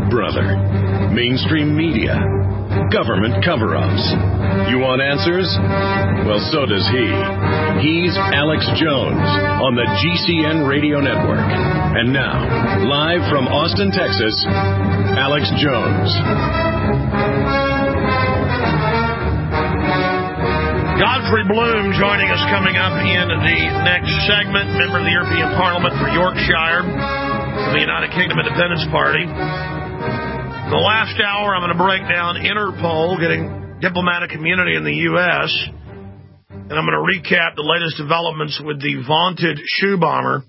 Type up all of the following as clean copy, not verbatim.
brother. Mainstream media. Government cover-ups. You want answers? Well, so does he. He's Alex Jones on the GCN Radio Network. And now, live from Austin, Texas, Alex Jones. Godfrey Bloom joining us coming up in the next segment, member of the European Parliament for Yorkshire, for the United Kingdom Independence Party. The last hour, I'm going to break down Interpol getting diplomatic immunity in the U.S., and I'm going to recap the latest developments with the vaunted shoe bomber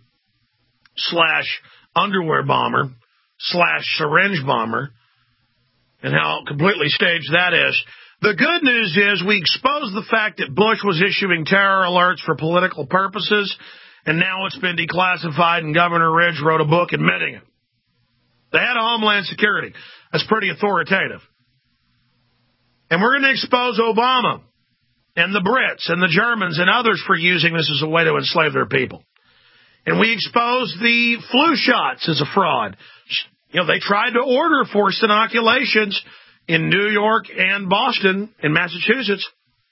/ underwear bomber / syringe bomber, and how completely staged that is. The good news is we exposed the fact that Bush was issuing terror alerts for political purposes, and now it's been declassified, and Governor Ridge wrote a book admitting it. The head of Homeland Security. That's pretty authoritative. And we're going to expose Obama and the Brits and the Germans and others for using this as a way to enslave their people. And we exposed the flu shots as a fraud. You know, they tried to order forced inoculations in New York and Boston and Massachusetts.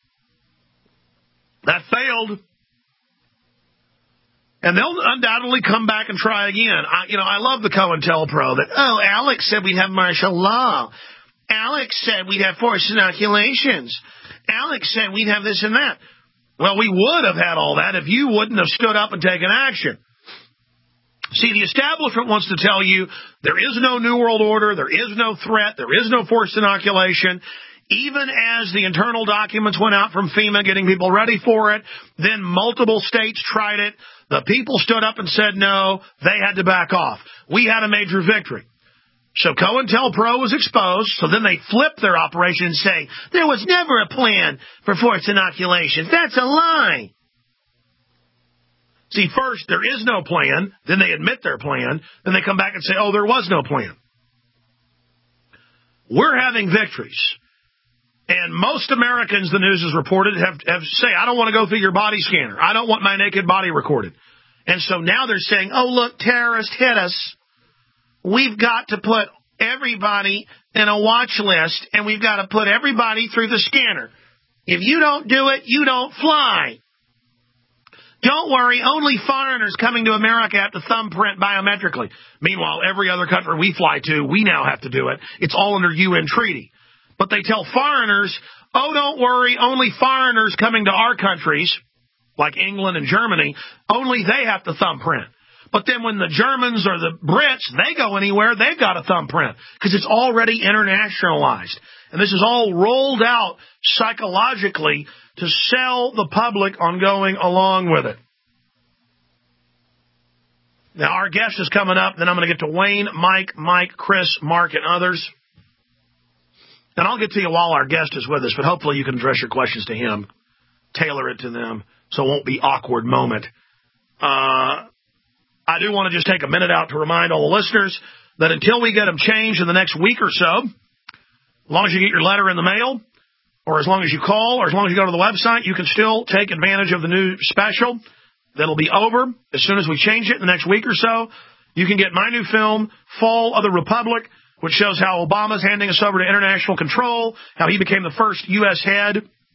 That failed. And they'll undoubtedly come back and try again. I love the COINTELPRO that, Alex said we'd have martial law. Alex said we'd have forced inoculations. Alex said we'd have this and that. Well, we would have had all that if you wouldn't have stood up and taken action. See, the establishment wants to tell you there is no New World Order, there is no threat, there is no forced inoculation. Even as the internal documents went out from FEMA getting people ready for it, then multiple states tried it. The people stood up and said no. They had to back off. We had a major victory. So COINTELPRO was exposed, so then they flipped their operation and say, there was never a plan for forced inoculations. That's a lie. See, first, there is no plan. Then they admit their plan. Then they come back and say, there was no plan. We're having victories. And most Americans, the news has reported, have say, I don't want to go through your body scanner. I don't want my naked body recorded. And so now they're saying, look, terrorists hit us. We've got to put everybody in a watch list, and we've got to put everybody through the scanner. If you don't do it, you don't fly. Don't worry, only foreigners coming to America have to thumbprint biometrically. Meanwhile, every other country we fly to, we now have to do it. It's all under UN treaty. But they tell foreigners, don't worry, only foreigners coming to our countries, like England and Germany, only they have to thumbprint. But then when the Germans or the Brits, they go anywhere, they've got a thumbprint because it's already internationalized. And this is all rolled out psychologically to sell the public on going along with it. Now, our guest is coming up. Then I'm going to get to Wayne, Mike, Chris, Mark, and others. And I'll get to you while our guest is with us, but hopefully you can address your questions to him, tailor it to them, so it won't be awkward moment. I do want to just take a minute out to remind all the listeners that until we get them changed in the next week or so, as long as you get your letter in the mail, or as long as you call, or as long as you go to the website, you can still take advantage of the new special that'll be over as soon as we change it in the next week or so. You can get my new film, Fall of the Republic, which shows how Obama's handing us over to international control, how he became the first U.S. head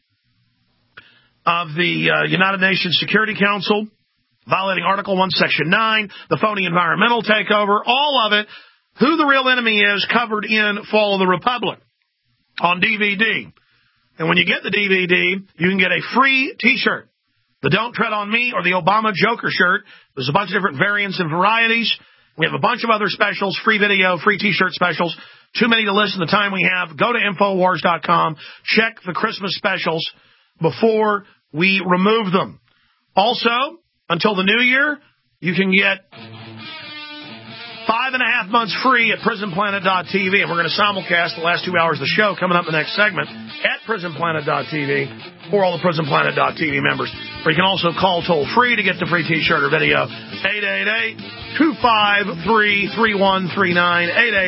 of the United Nations Security Council, violating Article 1, Section 9, the phony environmental takeover, all of it, who the real enemy is, covered in Fall of the Republic on DVD. And when you get the DVD, you can get a free T-shirt, the Don't Tread on Me or the Obama Joker shirt. There's a bunch of different variants and varieties. We have a bunch of other specials, free video, free T-shirt specials. Too many to list in the time we have. Go to Infowars.com. Check the Christmas specials before we remove them. Also, until the new year, you can get 5.5 months free at PrisonPlanet.tv. And we're going to simulcast the last 2 hours of the show coming up in the next segment at PrisonPlanet.tv for all the PrisonPlanet.tv members. Or you can also call toll-free to get the free T-shirt or video. 888-253-3139.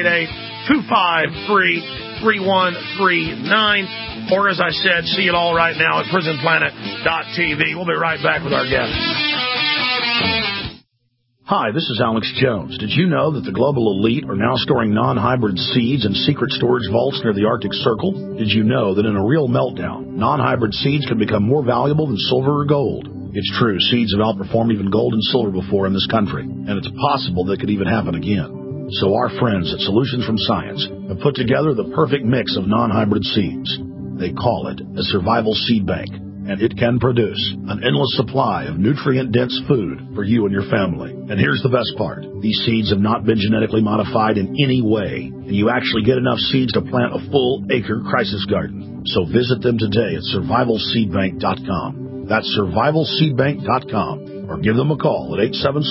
888-253-3139. Or, as I said, see it all right now at PrisonPlanet.tv. We'll be right back with our guests. Hi, this is Alex Jones. Did you know that the global elite are now storing non-hybrid seeds in secret storage vaults near the Arctic Circle? Did you know that in a real meltdown, non-hybrid seeds can become more valuable than silver or gold? It's true, seeds have outperformed even gold and silver before in this country, and it's possible that could even happen again. So our friends at Solutions from Science have put together the perfect mix of non-hybrid seeds. They call it a survival seed bank, and it can produce an endless supply of nutrient-dense food for you and your family. And here's the best part. These seeds have not been genetically modified in any way, and you actually get enough seeds to plant a full-acre crisis garden. So visit them today at survivalseedbank.com. That's survivalseedbank.com, or give them a call at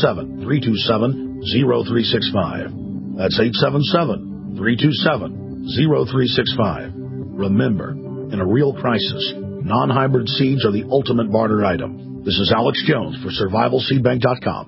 877-327-0365. That's 877-327-0365. Remember, in a real crisis, non-hybrid seeds are the ultimate barter item. This is Alex Jones for survivalseedbank.com.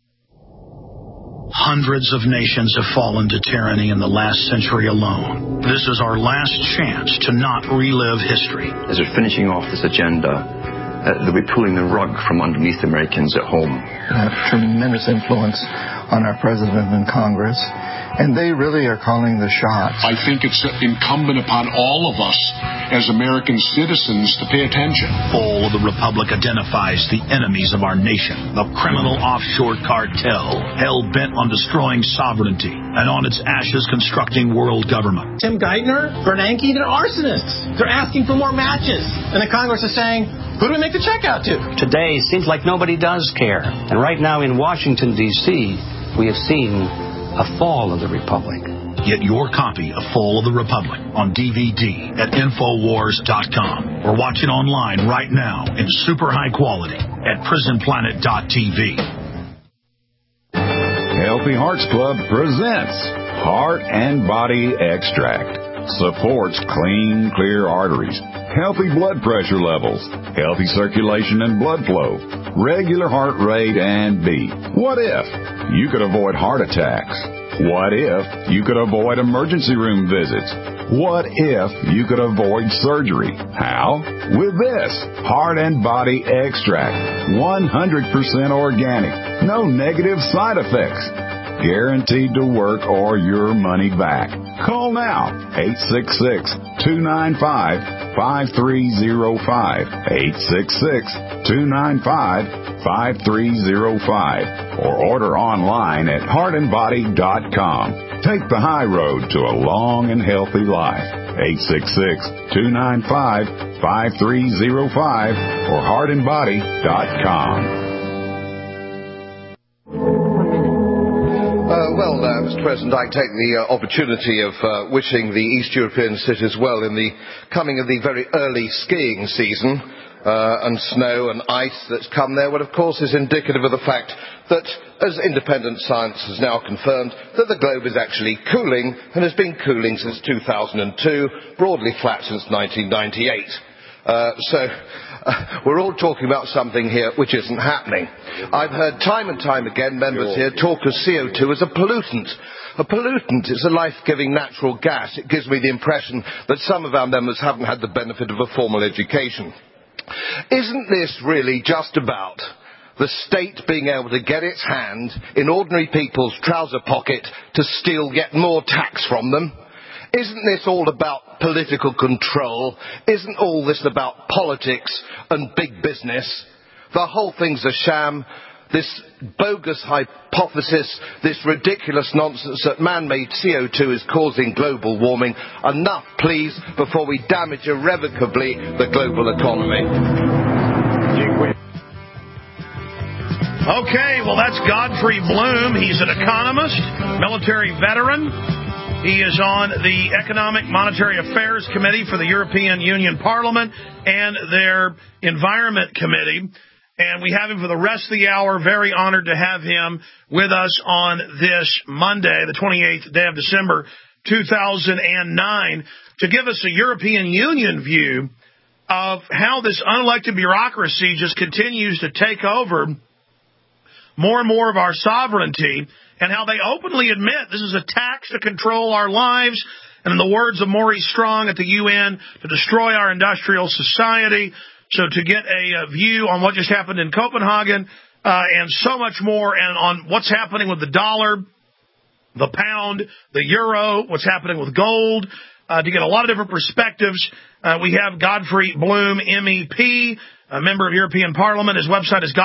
Hundreds of nations have fallen to tyranny in the last century alone. This is our last chance to not relive history. As we're finishing off this agenda, they'll be pulling the rug from underneath Americans at home. They have tremendous influence on our president and Congress, and they really are calling the shots. I think it's incumbent upon all of us as American citizens to pay attention. Fall of the Republic identifies the enemies of our nation, the criminal offshore cartel, hell-bent on destroying sovereignty, and on its ashes constructing world government. Tim Geithner, Bernanke, they're arsonists. They're asking for more matches. And the Congress is saying, who do we make the check out to? Today, it seems like nobody does care. And right now in Washington, D.C., we have seen a fall of the Republic. Get your copy of Fall of the Republic on DVD at Infowars.com or watch it online right now in super high quality at PrisonPlanet.tv. Healthy Hearts Club presents Heart and Body Extract. Supports clean, clear arteries, healthy blood pressure levels, healthy circulation and blood flow, regular heart rate and beat. What if you could avoid heart attacks? What if you could avoid emergency room visits? What if you could avoid surgery? How? With this Heart and Body Extract. 100% organic. No negative side effects. Guaranteed to work or your money back. Call now, 866-295-5305, 866-295-5305, or order online at heartandbody.com. Take the high road to a long and healthy life. 866-295-5305 or heartandbody.com. Mr. President, I take the opportunity of wishing the East European cities well in the coming of the very early skiing season, and snow and ice that's come there, what of course is indicative of the fact that, as independent science has now confirmed, that the globe is actually cooling and has been cooling since 2002, broadly flat since 1998. We're all talking about something here which isn't happening. I've heard time and time again members here talk of CO2 as a pollutant. A pollutant is a life-giving natural gas. It gives me the impression that some of our members haven't had the benefit of a formal education. Isn't this really just about the state being able to get its hand in ordinary people's trouser pocket to steal yet more tax from them? Isn't this all about political control? Isn't all this about politics and big business? The whole thing's a sham. This bogus hypothesis, this ridiculous nonsense that man-made CO2 is causing global warming. Enough, please, before we damage irrevocably the global economy. Okay, well, that's Godfrey Bloom. He's an economist, military veteran. He is on the Economic Monetary Affairs Committee for the European Union Parliament and their Environment Committee. And we have him for the rest of the hour. Very honored to have him with us on this Monday, the 28th day of December, 2009, to give us a European Union view of how this unelected bureaucracy just continues to take over more and more of our sovereignty, and how they openly admit this is a tax to control our lives, and in the words of Maurice Strong at the UN, to destroy our industrial society. So to get a view on what just happened in Copenhagen, and so much more, and on what's happening with the dollar, the pound, the euro, what's happening with gold, to get a lot of different perspectives. We have Godfrey Bloom, MEP, a member of European Parliament. His website is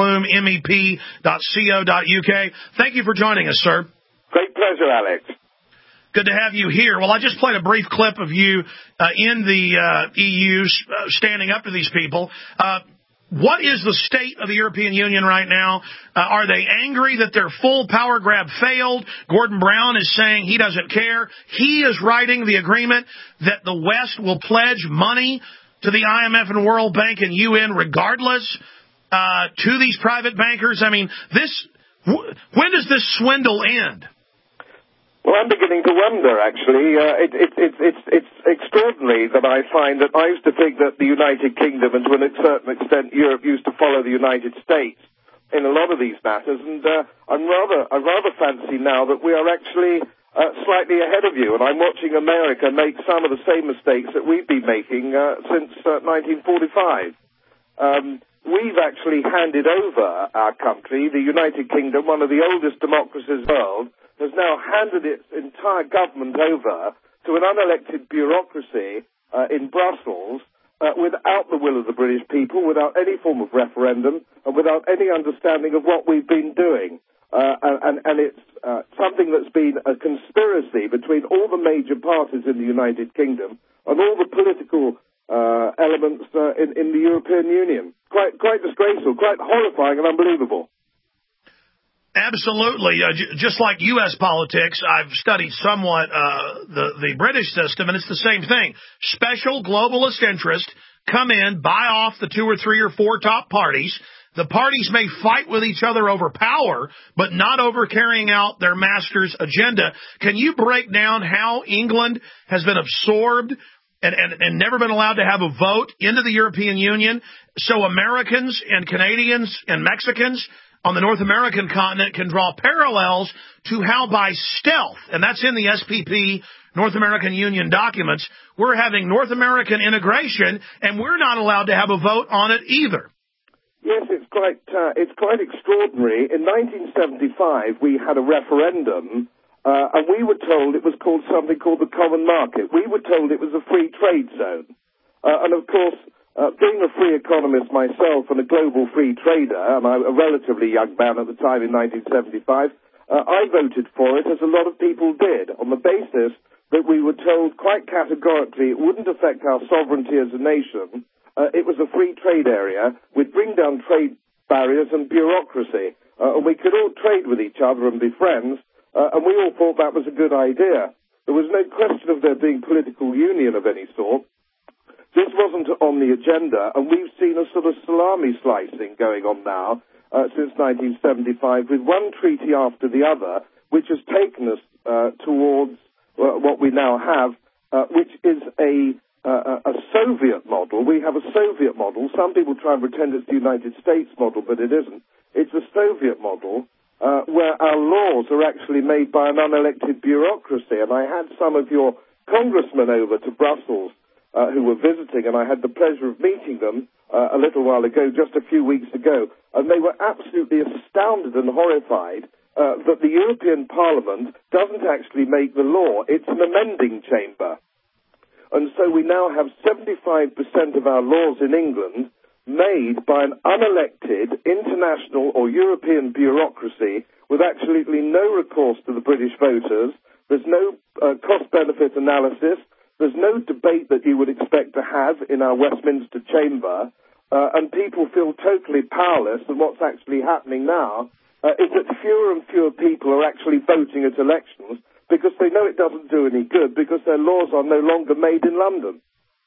godfreybloom.mep.co.uk. Thank you for joining us, sir. Great pleasure, Alex. Good to have you here. Well, I just played a brief clip of you in the EU standing up to these people. What is the state of the European Union right now? Are they angry that their full power grab failed? Gordon Brown is saying he doesn't care. He is writing the agreement that the West will pledge money to the IMF and World Bank and UN regardless to these private bankers. I mean, when does this swindle end? Well, I'm beginning to wonder, actually. It's extraordinary that I find that I used to think that the United Kingdom and to a certain extent Europe used to follow the United States in a lot of these matters, and I rather fancy now that we are actually slightly ahead of you, and I'm watching America make some of the same mistakes that we've been making since 1945. We've actually handed over our country, the United Kingdom, one of the oldest democracies in the world, has now handed its entire government over to an unelected bureaucracy in Brussels without the will of the British people, without any form of referendum, and without any understanding of what we've been doing. And it's something that's been a conspiracy between all the major parties in the United Kingdom and all the political elements in the European Union. Quite disgraceful, quite horrifying and unbelievable. Absolutely. Just like U.S. politics, I've studied somewhat the British system, and it's the same thing. Special globalist interests come in, buy off the 2 or 3 or 4 top parties. The parties may fight with each other over power, but not over carrying out their master's agenda. Can you break down how England has been absorbed and never been allowed to have a vote into the European Union, so Americans and Canadians and Mexicans on the North American continent can draw parallels to how by stealth, and that's in the SPP, North American Union documents, we're having North American integration, and we're not allowed to have a vote on it either. Yes, it's quite extraordinary. In 1975, we had a referendum, and we were told it was called something called the Common Market. We were told it was a free trade zone. And of course, being a free economist myself and a global free trader, and I'm a relatively young man at the time in 1975, I voted for it, as a lot of people did, on the basis that we were told quite categorically it wouldn't affect our sovereignty as a nation. It was a free trade area. We'd bring down trade barriers and bureaucracy, and we could all trade with each other and be friends, and we all thought that was a good idea. There was no question of there being political union of any sort. This wasn't on the agenda, and we've seen a sort of salami slicing going on now since 1975 with one treaty after the other, which has taken us towards what we now have, which is a Soviet model. We have a Soviet model. Some people try and pretend it's the United States model, but it isn't. It's a Soviet model where our laws are actually made by an unelected bureaucracy. And I had some of your congressmen over to Brussels who were visiting, and I had the pleasure of meeting them a little while ago, just a few weeks ago, and they were absolutely astounded and horrified that the European Parliament doesn't actually make the law. It's an amending chamber. And so we now have 75% of our laws in England made by an unelected international or European bureaucracy with absolutely no recourse to the British voters. There's no cost-benefit analysis. There's no debate that you would expect to have in our Westminster chamber, and people feel totally powerless. And what's actually happening now is that fewer and fewer people are actually voting at elections because they know it doesn't do any good because their laws are no longer made in London.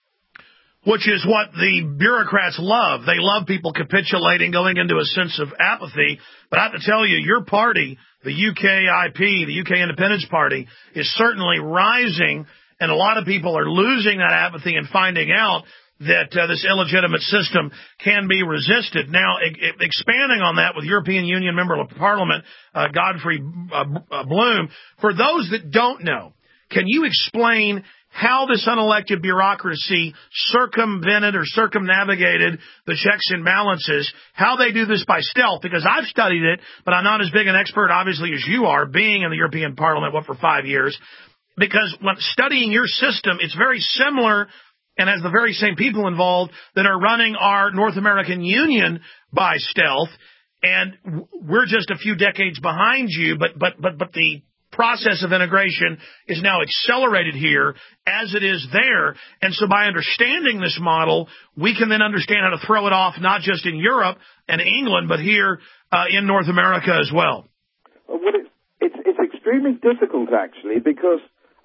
Which is what the bureaucrats love. They love people capitulating, going into a sense of apathy. But I have to tell you, your party, the UKIP, the UK Independence Party, is certainly rising, and a lot of people are losing that apathy and finding out that this illegitimate system can be resisted. Now, expanding on that with European Union Member of Parliament Godfrey Bloom, for those that don't know, can you explain how this unelected bureaucracy circumvented or circumnavigated the checks and balances, how they do this by stealth, because I've studied it, but I'm not as big an expert, obviously, as you are, being in the European Parliament, for 5 years. Because when studying your system, it's very similar and has the very same people involved that are running our North American Union by stealth. And we're just a few decades behind you, but the process of integration is now accelerated here as it is there. And so by understanding this model, we can then understand how to throw it off, not just in Europe and England, but here in North America as well. Well, it's extremely difficult, actually, because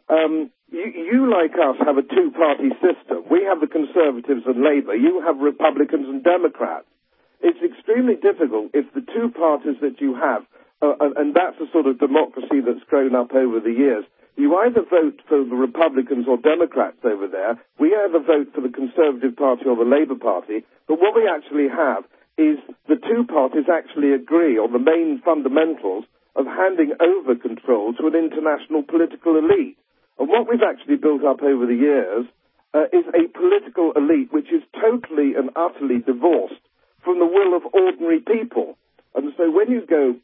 you, like us, have a two-party system. We have the Conservatives and Labour. You have Republicans and Democrats. It's extremely difficult if the two parties that you have, and that's the sort of democracy that's grown up over the years, you either vote for the Republicans or Democrats over there. We either vote for the Conservative Party or the Labour Party. But what we actually have is the two parties actually agree on the main fundamentals of handing over control to an international political elite. And what we've actually built up over the years is a political elite which is totally and utterly divorced from the will of ordinary people. And so when you go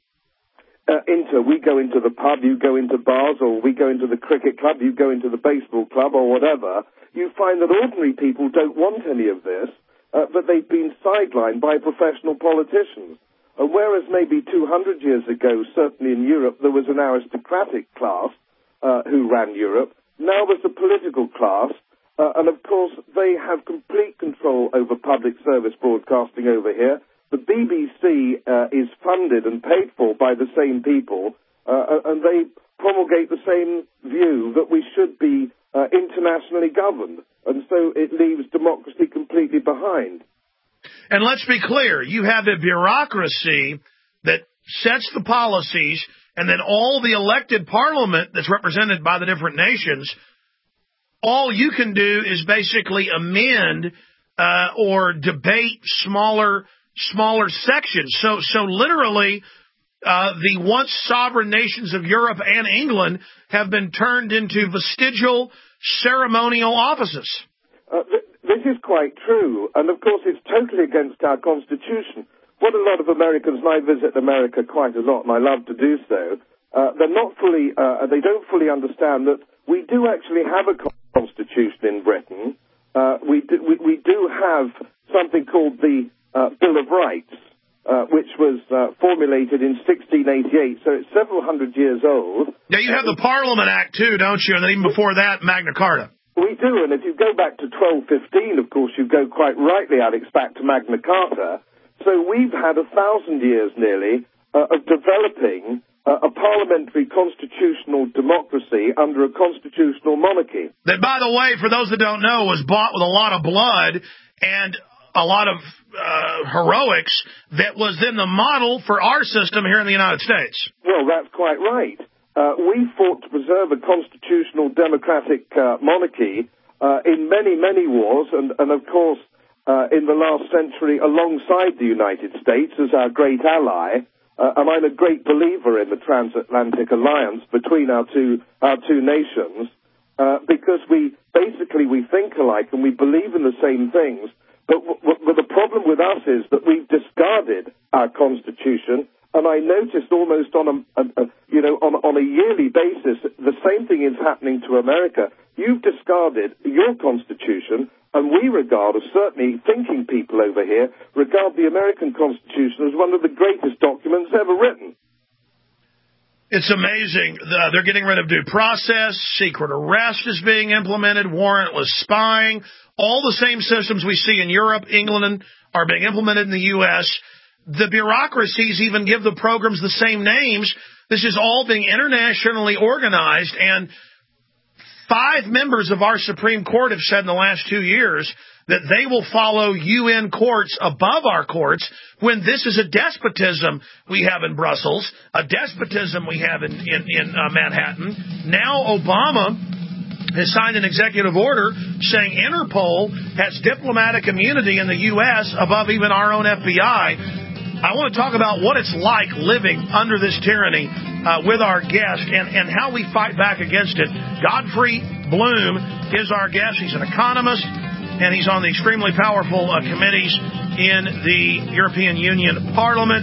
we go into the pub, you go into bars, or we go into the cricket club, you go into the baseball club, or whatever, you find that ordinary people don't want any of this, but they've been sidelined by professional politicians. And whereas maybe 200 years ago, certainly in Europe, there was an aristocratic class who ran Europe, now there's a political class, and of course they have complete control over public service broadcasting over here. The BBC is funded and paid for by the same people, and they promulgate the same view that we should be internationally governed. And so it leaves democracy completely behind. And let's be clear, you have a bureaucracy that sets the policies, and then all the elected parliament that's represented by the different nations, all you can do is basically amend or debate smaller sections. So literally, the once sovereign nations of Europe and England have been turned into vestigial ceremonial offices. This is quite true, and of course it's totally against our Constitution. What a lot of Americans, and I visit America quite a lot, and I love to do so, they don't fully understand that we do actually have a Constitution in Britain. We do have something called the Bill of Rights, which was formulated in 1688, so it's several hundred years old. Yeah, you have the Parliament Act, too, don't you? And then even before that, Magna Carta. We do, and if you go back to 1215, of course, you go quite rightly, Alex, back to Magna Carta. So we've had 1,000 years nearly of developing a parliamentary constitutional democracy under a constitutional monarchy. That, by the way, for those that don't know, was bought with a lot of blood and a lot of heroics that was then the model for our system here in the United States. Well, that's quite right. We fought to preserve a constitutional democratic monarchy in many, many wars, and of course, in the last century, alongside the United States as our great ally. And I'm a great believer in the transatlantic alliance between our two nations, because we think alike and we believe in the same things. But the problem with us is that we've discarded our Constitution, and I noticed almost on a yearly basis, the same thing is happening to America. You've discarded your Constitution, and we regard, as certainly thinking people over here, regard the American Constitution as one of the greatest documents ever written. It's amazing. They're getting rid of due process. Secret arrest is being implemented. Warrantless spying. All the same systems we see in Europe, England, are being implemented in the U.S. The bureaucracies even give the programs the same names. This is all being internationally organized, and 5 members of our Supreme Court have said in the last 2 years that they will follow UN courts above our courts when this is a despotism we have in Brussels, a despotism we have in Manhattan. Now Obama has signed an executive order saying Interpol has diplomatic immunity in the U.S. above even our own FBI. I want to talk about what it's like living under this tyranny with our guest and how we fight back against it. Godfrey Bloom is our guest. He's an economist, and he's on the extremely powerful committees in the European Union Parliament.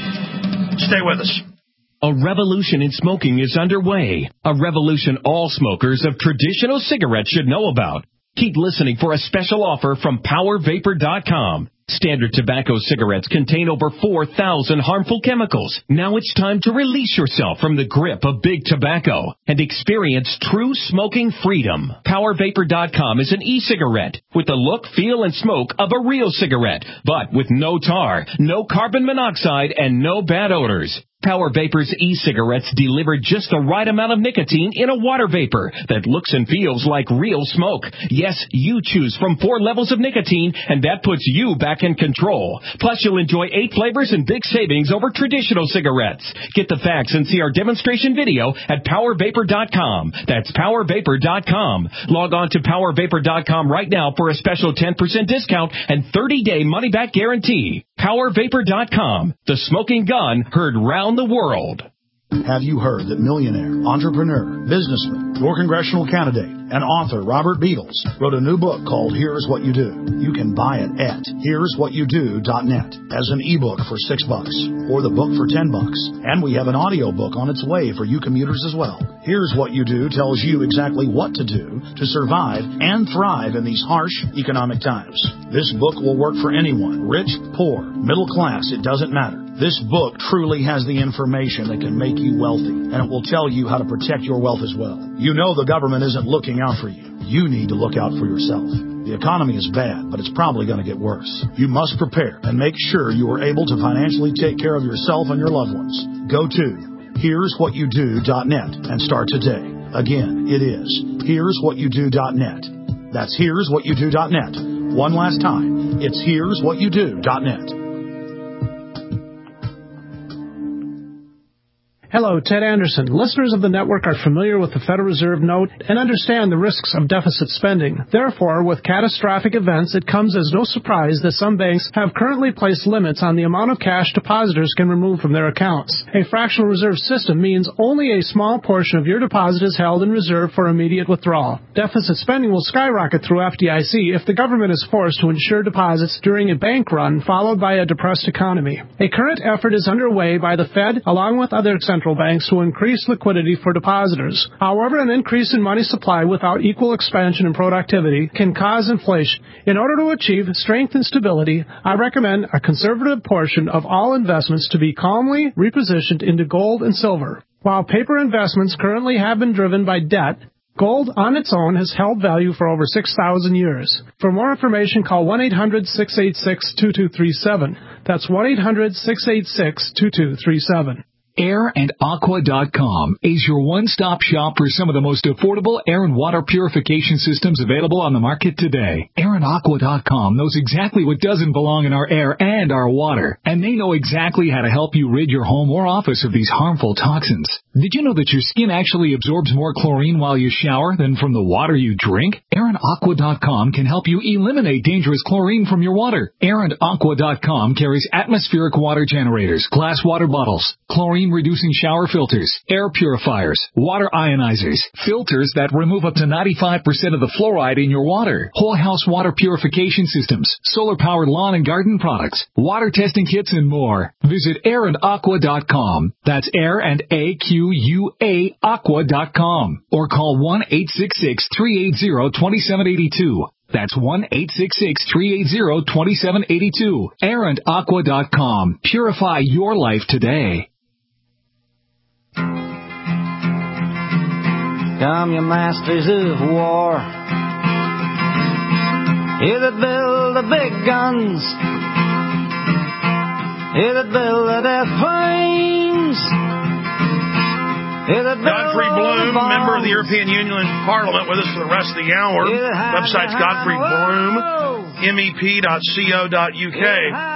Stay with us. A revolution in smoking is underway. A revolution all smokers of traditional cigarettes should know about. Keep listening for a special offer from PowerVapor.com. Standard tobacco cigarettes contain over 4,000 harmful chemicals. Now it's time to release yourself from the grip of big tobacco and experience true smoking freedom. PowerVapor.com is an e-cigarette with the look, feel, and smoke of a real cigarette, but with no tar, no carbon monoxide, and no bad odors. Power Vapor's e-cigarettes deliver just the right amount of nicotine in a water vapor that looks and feels like real smoke. Yes, you choose from 4 levels of nicotine, and that puts you back in control. Plus, you'll enjoy 8 flavors and big savings over traditional cigarettes. Get the facts and see our demonstration video at PowerVapor.com. That's PowerVapor.com. Log on to PowerVapor.com right now for a special 10% discount and 30-day money-back guarantee. PowerVapor.com. The smoking gun heard round the world. Have you heard that millionaire, entrepreneur, businessman, your congressional candidate, and author Robert Beadles wrote a new book called Here's What You Do? You can buy it at here'swhatyoudoo.net as an ebook for $6 or the book for $10. And we have an audio book on its way for you commuters as well. Here's What You Do tells you exactly what to do to survive and thrive in these harsh economic times. This book will work for anyone, rich, poor, middle class, it doesn't matter. This book truly has the information that can make you wealthy, and it will tell you how to protect your wealth as well. You know the government isn't looking out for you. You need to look out for yourself. The economy is bad, but it's probably going to get worse. You must prepare and make sure you are able to financially take care of yourself and your loved ones. Go to here'swhatyoudoo.net and start today. Again, it is here'swhatyoudoo.net. That's here'swhatyoudoo.net. One last time, it's here'swhatyoudoo.net. Hello, Ted Anderson. Listeners of the network are familiar with the Federal Reserve note and understand the risks of deficit spending. Therefore, with catastrophic events, it comes as no surprise that some banks have currently placed limits on the amount of cash depositors can remove from their accounts. A fractional reserve system means only a small portion of your deposit is held in reserve for immediate withdrawal. Deficit spending will skyrocket through FDIC if the government is forced to insure deposits during a bank run followed by a depressed economy. A current effort is underway by the Fed along with other central banks to increase liquidity for depositors. However, an increase in money supply without equal expansion and productivity can cause inflation. In order to achieve strength and stability, I recommend a conservative portion of all investments to be calmly repositioned into gold and silver. While paper investments currently have been driven by debt, gold on its own has held value for over 6,000 years. For more information, call 1-800-686-2237. That's 1-800-686-2237. AirandAqua.com is your one-stop shop for some of the most affordable air and water purification systems available on the market today. AirandAqua.com knows exactly what doesn't belong in our air and our water, and they know exactly how to help you rid your home or office of these harmful toxins. Did you know that your skin actually absorbs more chlorine while you shower than from the water you drink? AirandAqua.com can help you eliminate dangerous chlorine from your water. AirandAqua.com carries atmospheric water generators, glass water bottles, chlorine-reducing shower filters, air purifiers, water ionizers, filters that remove up to 95% of the fluoride in your water, whole house water purification systems, solar-powered lawn and garden products, water testing kits, and more. Visit AirandAqua.com. That's Air and AQUA Aqua.com. Or call 1-866-380-2782. That's 1-866-380-2782. AirandAqua.com. Purify your life today. Come, you masters of war, you that build the big guns, you that build the death planes, you that build Godfrey Bloom, member of the European Union Parliament, with us for the rest of the hour. Website's Godfrey Bloom, MEP.co.uk.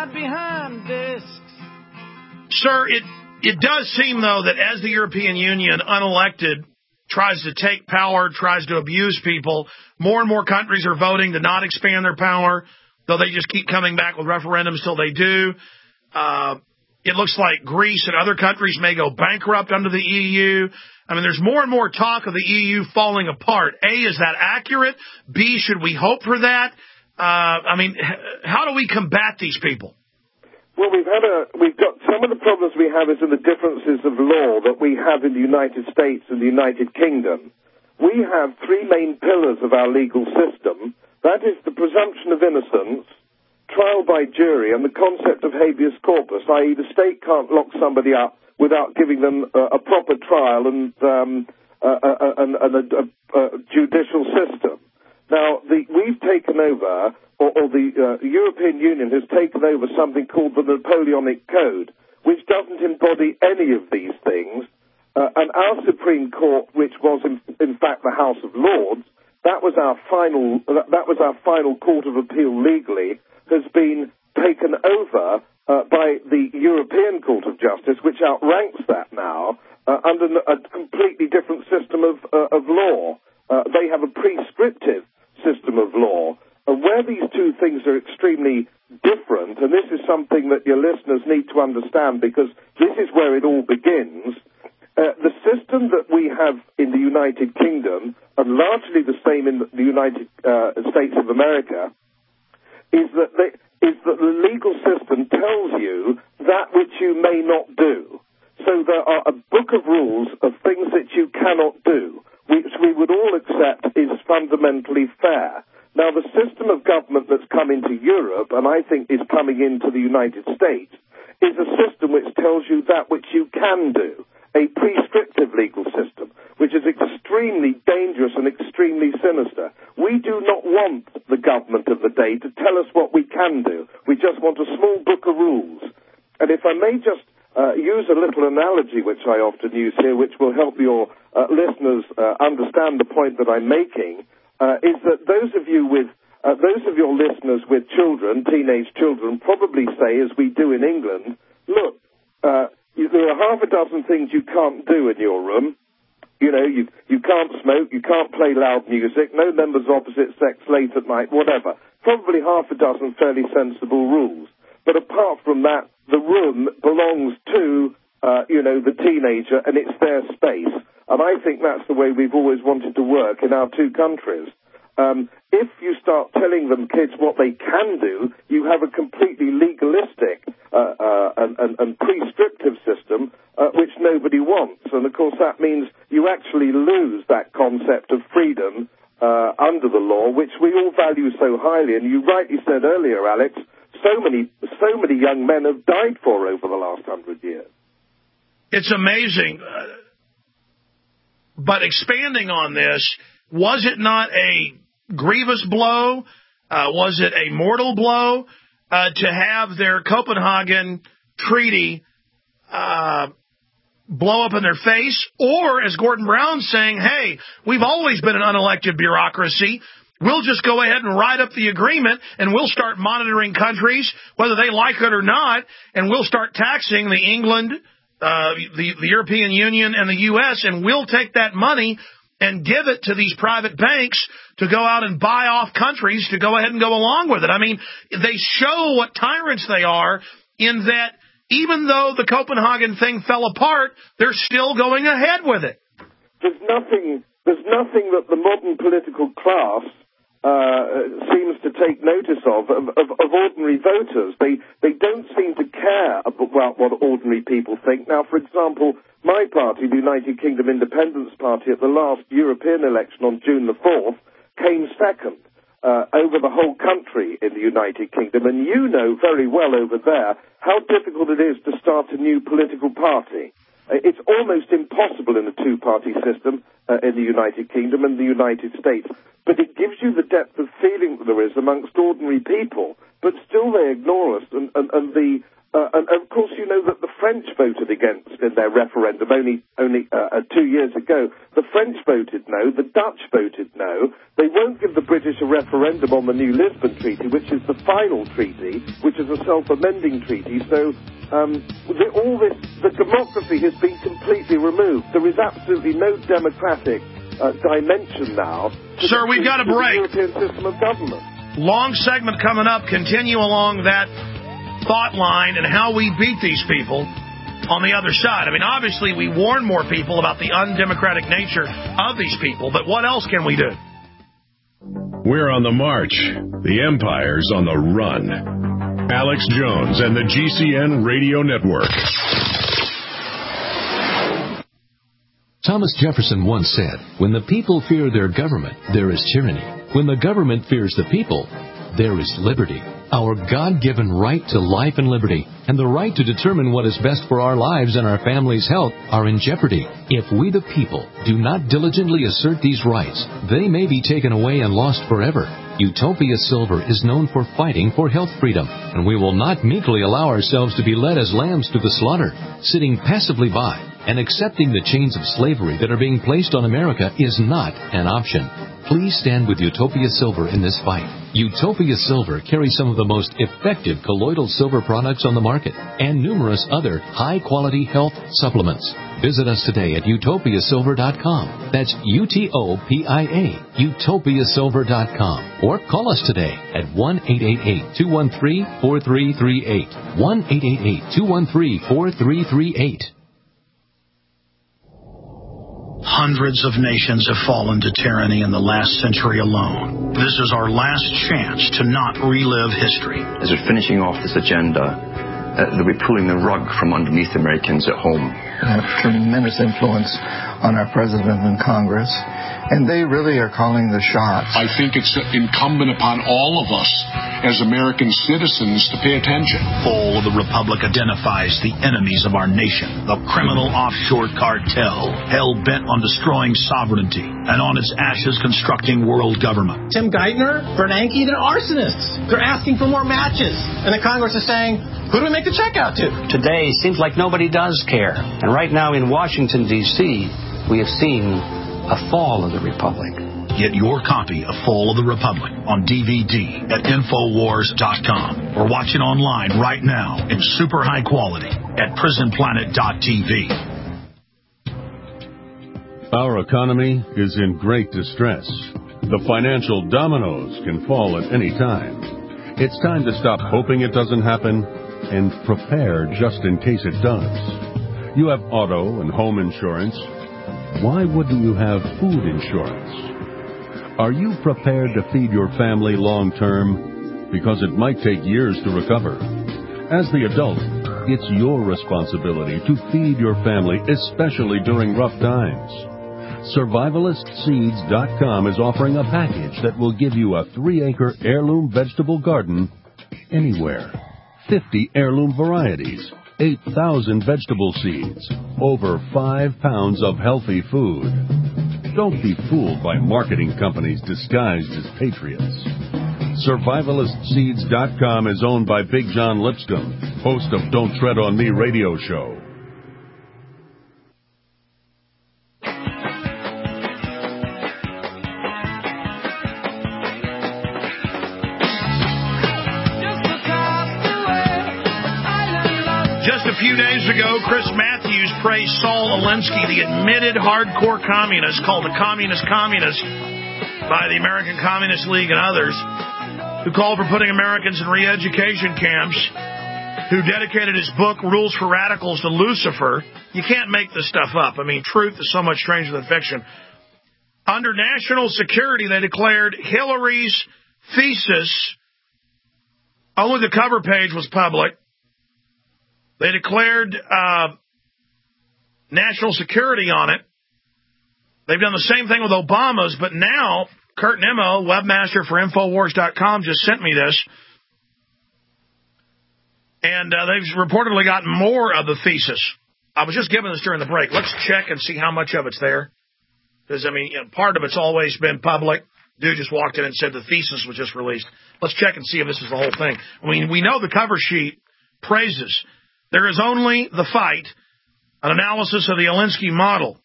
Sir, it does seem, though, that as the European Union, unelected, tries to take power, tries to abuse people, more and more countries are voting to not expand their power, though they just keep coming back with referendums till they do. it looks like Greece and other countries may go bankrupt under the EU. I mean, there's more and more talk of the EU falling apart. A, is that accurate? B, should we hope for that? I mean, how do we combat these people? Well, we've got some of the problems we have is in the differences of law that we have in the United States and the United Kingdom. We have three main pillars of our legal system. That is the presumption of innocence, trial by jury, and the concept of habeas corpus, i.e. the state can't lock somebody up without giving them a proper trial and a judicial system. Now, we've taken over, or the European Union has taken over something called the Napoleonic Code, which doesn't embody any of these things. And our Supreme Court, which was in fact the House of Lords, that was our final court of appeal legally, has been taken over by the European Court of Justice, which outranks that now under a completely different system of law. They have a prescriptive system of law. And where these two things are extremely different, and this is something that your listeners need to understand because this is where it all begins, the system that we have in the United Kingdom, and largely the same in the United States of America, is that the legal system tells you that which you may not do. So there are a book of rules of things that you cannot do, which we would all accept is fundamentally fair. Now, the system of government that's come into Europe, and I think is coming into the United States, is a system which tells you that which you can do, a prescriptive legal system, which is extremely dangerous and extremely sinister. We do not want the government of the day to tell us what we can do. We just want a small book of rules. And if I may just use a little analogy, which I often use here, which will help your listeners understand the point that I'm making, is that those of your listeners with children, teenage children, probably say, as we do in England, look, there are half a dozen things you can't do in your room. You know, you can't smoke, you can't play loud music, no members of opposite sex late at night, whatever. Probably half a dozen fairly sensible rules. But apart from that, the room belongs to, the teenager, and it's their space. And I think that's the way we've always wanted to work in our two countries. If you start telling them kids what they can do, you have a completely legalistic and prescriptive system which nobody wants. And, of course, that means you actually lose that concept of freedom under the law, which we all value so highly. And you rightly said earlier, Alex, so many young men have died for over the last 100 years. It's amazing. But expanding on this, was it not a grievous blow? Was it a mortal blow to have their Copenhagen Treaty blow up in their face? Or, as Gordon Brown's saying, hey, we've always been an unelected bureaucracy. We'll just go ahead and write up the agreement, and we'll start monitoring countries, whether they like it or not, and we'll start taxing the England, the European Union, and the U.S., and we'll take that money and give it to these private banks to go out and buy off countries to go ahead and go along with it. I mean, they show what tyrants they are in that even though the Copenhagen thing fell apart, they're still going ahead with it. There's nothing that the modern political class seems to take notice of ordinary voters. They don't seem to care about what ordinary people think. Now, for example, my party, the United Kingdom Independence Party, at the last European election on June the 4th, came second over the whole country in the United Kingdom. And you know very well over there how difficult it is to start a new political party. It's almost impossible in a two-party system in the United Kingdom and the United States. But it gives you the depth of feeling that there is amongst ordinary people. But still they ignore us. And of course, you know that the French voted against in their referendum only 2 years ago. The French voted no. The Dutch voted no. They won't give the British a referendum on the new Lisbon Treaty, which is the final treaty, which is a self-amending treaty. So the democracy has been completely removed. There is absolutely no democratic dimension now. Sir, we've got a break. The European system of government. Long segment coming up. Continue along that thought line and how we beat these people on the other side. I mean, obviously, we warn more people about the undemocratic nature of these people, but what else can we do? We're on the march. The empire's on the run. Alex Jones and the GCN Radio Network. Thomas Jefferson once said, "When the people fear their government, there is tyranny. When the government fears the people, there is liberty." Our God-given right to life and liberty and the right to determine what is best for our lives and our family's health are in jeopardy. If we the people do not diligently assert these rights, they may be taken away and lost forever. Utopia Silver is known for fighting for health freedom, and we will not meekly allow ourselves to be led as lambs to the slaughter. Sitting passively by and accepting the chains of slavery that are being placed on America is not an option. Please stand with Utopia Silver in this fight. Utopia Silver carries some of the most effective colloidal silver products on the market and numerous other high-quality health supplements. Visit us today at utopiasilver.com. That's UTOPIA, utopiasilver.com. Or call us today at 1-888-213-4338. 1-888-213-4338. Hundreds of nations have fallen to tyranny in the last century alone. This is our last chance to not relive history. As we're finishing off this agenda, they'll be pulling the rug from underneath Americans at home. Have tremendous influence on our president and Congress, and they really are calling the shots. I think it's incumbent upon all of us as American citizens to pay attention. Fall of the Republic identifies the enemies of our nation, the criminal offshore cartel, hell-bent on destroying sovereignty, and on its ashes constructing world government. Tim Geithner, Bernanke, they're arsonists. They're asking for more matches. And the Congress is saying, who do we make the check out to? Today seems like nobody does care. And right now in Washington, D.C., we have seen a fall of the Republic. Get your copy of Fall of the Republic on DVD at Infowars.com or watch it online right now in super high quality at PrisonPlanet.tv. Our economy is in great distress. The financial dominoes can fall at any time. It's time to stop hoping it doesn't happen and prepare just in case it does. You have auto and home insurance. Why wouldn't you have food insurance? Are you prepared to feed your family long term? Because it might take years to recover. As the adult, it's your responsibility to feed your family, especially during rough times. SurvivalistSeeds.com is offering a package that will give you a 3-acre heirloom vegetable garden anywhere. 50 heirloom varieties, 8,000 vegetable seeds, over 5 pounds of healthy food. Don't be fooled by marketing companies disguised as patriots. SurvivalistSeeds.com is owned by Big John Lipscomb, host of Don't Tread on Me radio show. Just a few days ago, Chris Matthews praised Saul Alinsky, the admitted hardcore communist, called a communist by the American Communist League and others, who called for putting Americans in re-education camps, who dedicated his book, Rules for Radicals, to Lucifer. You can't make this stuff up. I mean, truth is so much stranger than fiction. Under national security, they declared Hillary's thesis, only the cover page was public. They declared national security on it. They've done the same thing with Obama's, but now Kurt Nimmo, webmaster for Infowars.com, just sent me this. And they've reportedly gotten more of the thesis. I was just giving this during the break. Let's check and see how much of it's there. Because, I mean, part of it's always been public. Dude just walked in and said the thesis was just released. Let's check and see if this is the whole thing. I mean, we know the cover sheet praises. There is only the fight, an analysis of the Alinsky model.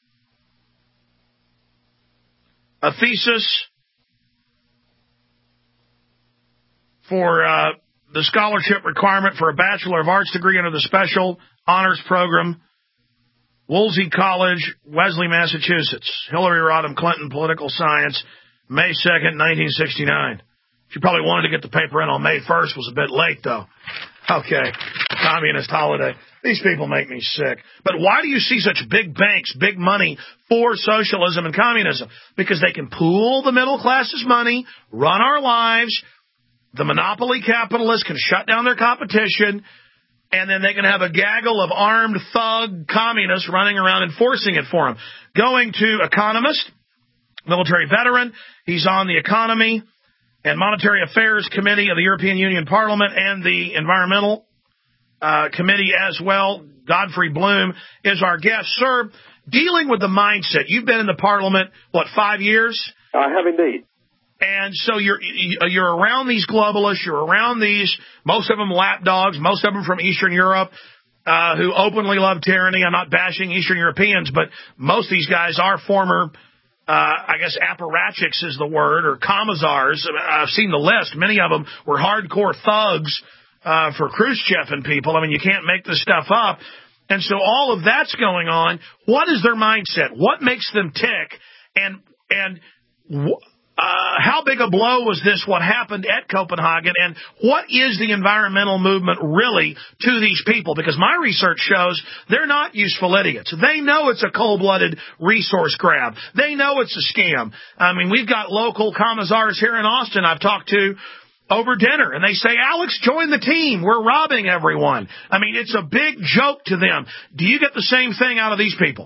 A thesis for the scholarship requirement for a Bachelor of Arts degree under the Special Honors Program, Wolsey College, Wellesley, Massachusetts. Hillary Rodham Clinton, Political Science, May 2nd, 1969. She probably wanted to get the paper in on May 1st. Was a bit late, though. Okay, communist holiday. These people make me sick. But why do you see such big banks, big money for socialism and communism? Because they can pool the middle class's money, run our lives. The monopoly capitalists can shut down their competition, and then they can have a gaggle of armed thug communists running around enforcing it for them. Going to Economist, military veteran. He's on the Economy and Monetary Affairs Committee of the European Union Parliament and the Environmental Committee as well. Godfrey Bloom is our guest. Sir, dealing with the mindset, you've been in the Parliament, 5 years? I have indeed. And so you're around these globalists, you're around these, most of them lapdogs, most of them from Eastern Europe, who openly love tyranny. I'm not bashing Eastern Europeans, but most of these guys are former I guess apparatchiks is the word, or commissars. I've seen the list. Many of them were hardcore thugs for Khrushchev and people. I mean, you can't make this stuff up. And so all of that's going on. What is their mindset? What makes them tick? And how big a blow was this, what happened at Copenhagen, and what is the environmental movement really to these people? Because my research shows they're not useful idiots. They know it's a cold-blooded resource grab. They know it's a scam. I mean, we've got local commissars here in Austin I've talked to over dinner, and they say, Alex, join the team. We're robbing everyone. I mean, it's a big joke to them. Do you get the same thing out of these people?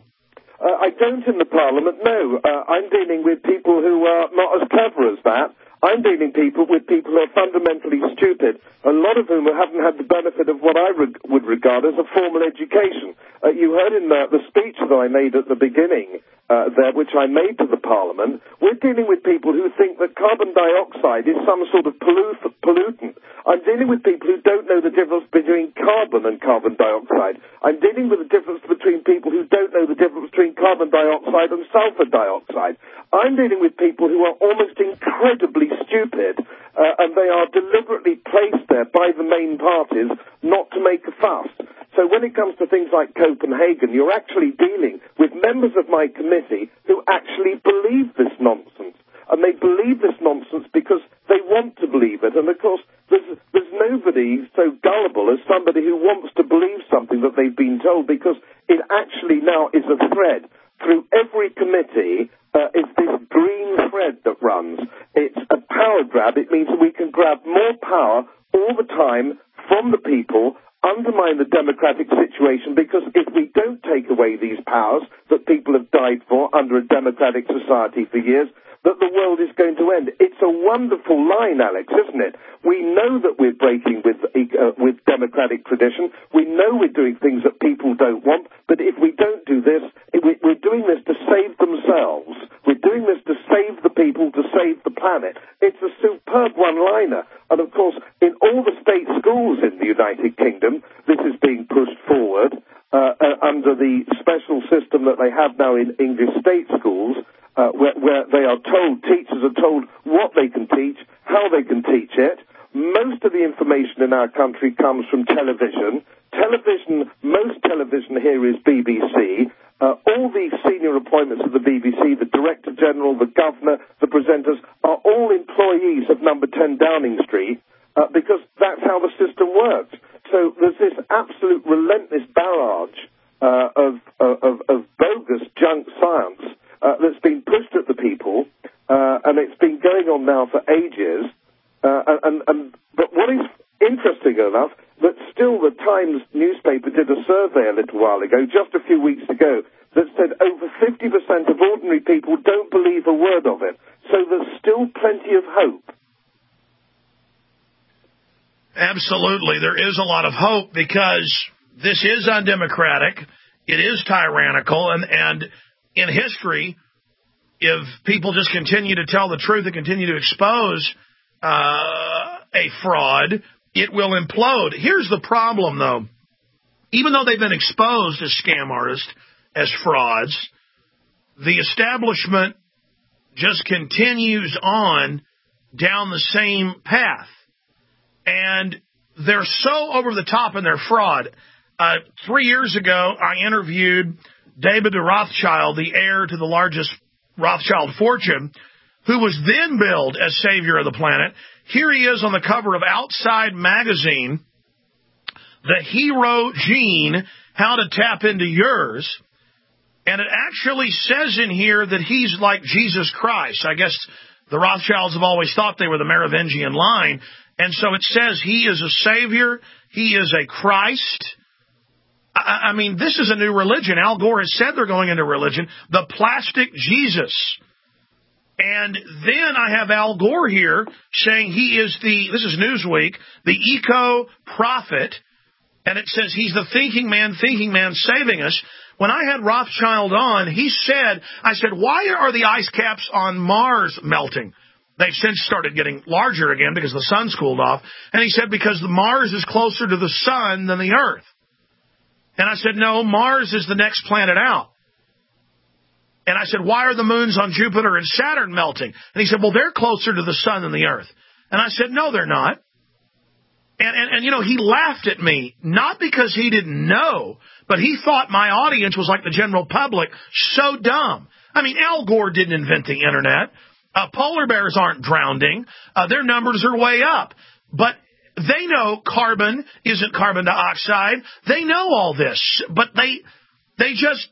I don't in the Parliament, no. I'm dealing with people who are not as clever as that. I'm dealing with people who are fundamentally stupid, a lot of whom haven't had the benefit of what I would regard as a formal education. You heard in the speech that I made at the beginning there, which I made to the Parliament, we're dealing with people who think that carbon dioxide is some sort of pollutant. I'm dealing with people who don't know the difference between carbon and carbon dioxide. I'm dealing with the difference between people who don't know the difference between carbon dioxide and sulfur dioxide. I'm dealing with people who are almost incredibly stupid, and they are deliberately placed there by the main parties not to make a fuss. So when it comes to things like Copenhagen, you're actually dealing with members of my committee who actually believe this nonsense. And they believe this nonsense because they want to believe it. And, of course, there's nobody so gullible as somebody who wants to believe something that they've been told, because it actually now is a thread. Through every committee is this green thread that runs. It's a power grab. It means that we can grab more power all the time from the people, undermine the democratic situation, because if we don't take away these powers that people have died for under a democratic society for years, that the world is going to end. It's a wonderful line, Alex, isn't it? We know that we're breaking with democratic tradition. We know we're doing things that people don't want, but if we don't do this, we're doing this to save themselves. We're doing this to save the people, to save the planet. It's a superb one-liner. And, of course, in all the state schools in the United Kingdom, this is being pushed forward under the special system that they have now in English state schools, where they are told, teachers are told what they can teach, how they can teach it. Most of the information in our country comes from television. Most television here is BBC. All the senior appointments of the BBC, the Director General, the Governor, the presenters, are all employees of number 10 Downing Street, because that's how the system works. So there's this absolute relentless barrage of bogus junk science that's been pushed at the people, and it's been going on now for ages. But what is interesting enough, that still the Times newspaper did a survey a little while ago, just a few weeks ago, that said over 50% of ordinary people don't believe a word of it. So there's still plenty of hope. Absolutely. There is a lot of hope, because this is undemocratic. It is tyrannical. And in history, if people just continue to tell the truth and continue to expose a fraud, it will implode. Here's the problem, though. Even though they've been exposed as scam artists, as frauds, the establishment just continues on down the same path. And they're so over the top in their fraud. 3 years ago, I interviewed David de Rothschild, the heir to the largest Rothschild fortune, who was then billed as savior of the planet. Here he is on the cover of Outside magazine the hero gene, how to tap into yours. And it actually says in here that he's like Jesus Christ. I guess the Rothschilds have always thought they were the Merovingian line. And so it says he is a savior. He is a Christ. I mean, this is a new religion. Al Gore has said they're going into religion. The plastic Jesus. And then I have Al Gore here saying he is this is Newsweek, the eco-prophet. And it says he's the thinking man saving us. When I had Rothschild on, he said, I said, why are the ice caps on Mars melting? They've since started getting larger again because the sun's cooled off. And he said, because the Mars is closer to the sun than the Earth. And I said, no, Mars is the next planet out. And I said, why are the moons on Jupiter and Saturn melting? And he said, well, they're closer to the sun than the Earth. And I said, no, they're not. And you know, he laughed at me, not because he didn't know, but he thought my audience was like the general public, so dumb. I mean, Al Gore didn't invent the Internet. Polar bears aren't drowning. Their numbers are way up. But they know carbon isn't carbon dioxide. They know all this. But they're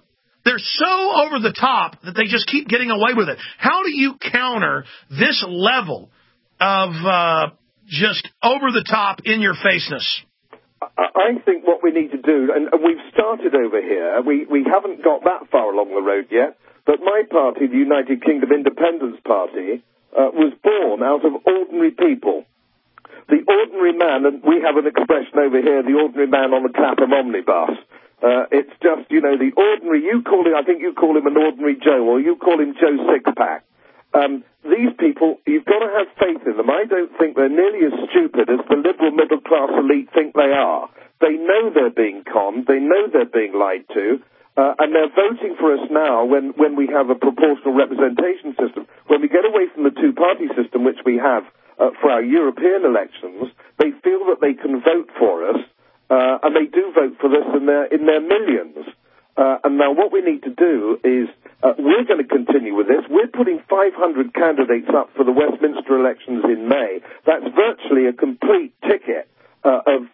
so over the top that they just keep getting away with it. How do you counter this level of just over-the-top, in-your-faceness? I think what we need to do, and we've started over here, we haven't got that far along the road yet, but my party, the United Kingdom Independence Party, was born out of ordinary people. The ordinary man, and we have an expression over here, the ordinary man on the Clapham omnibus. It's just, you know, the ordinary, I think you call him an ordinary Joe, or you call him Joe Sixpack. These people, you've got to have faith in them. I don't think they're nearly as stupid as the liberal middle-class elite think they are. They know they're being conned. They know they're being lied to. And they're voting for us now when we have a proportional representation system. When we get away from the two-party system, which we have for our European elections, they feel that they can vote for us, and they do vote for us in their millions. And now what we need to do is we're going to continue with this. We're putting 500 candidates up for the Westminster elections in May. That's virtually a complete ticket of